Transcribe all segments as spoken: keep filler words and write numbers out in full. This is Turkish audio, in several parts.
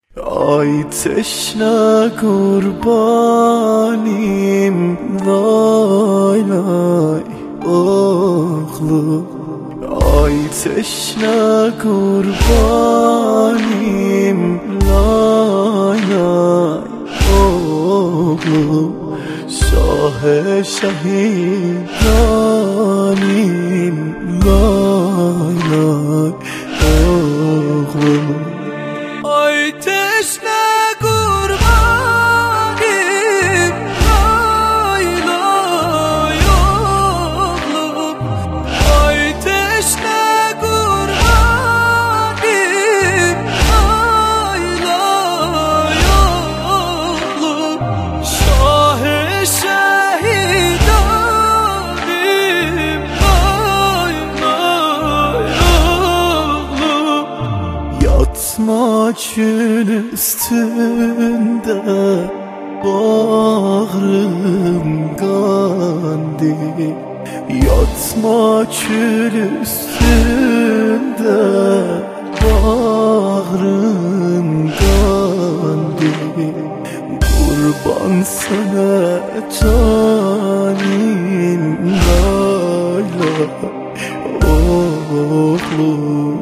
Ay teşne kurbanim, lay lay oğlum. Ay teşne kurbanim, lay lay oğlum. Şah-ı şahidanim, lay lay oğlum. Ay teşne kurbanim, lay lay oğlum. Ay teşne kurbanim, lay lay oğlum. Şah-ı şahidanim, lay lay oğlum. Yatma çöl üstünde, bağrım kandı. Yatma çöl üstünde, bağrım kandı. Kurban sana canim, lay lay oğlum.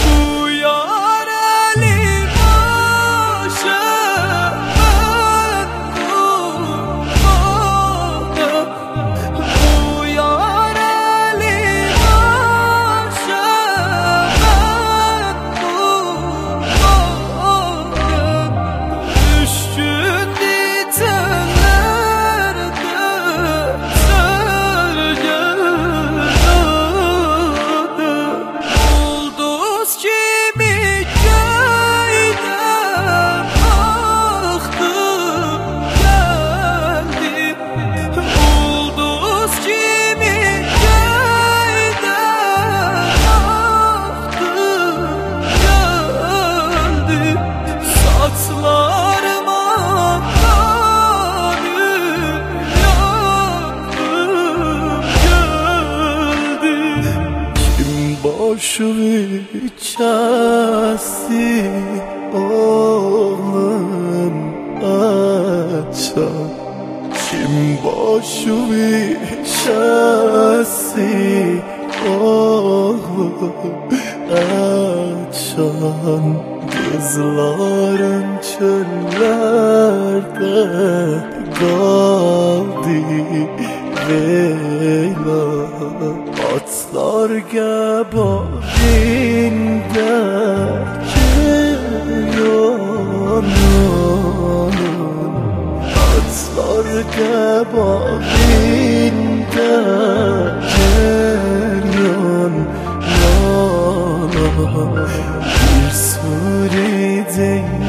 Boşu içesi oğlum açan. Kim boşu içesi oğlum açan. Kızların çöllerde kaldı vela. Atlar gebarinde ceylanın. Atlar gebarinde ceylanın. Bir sürü değil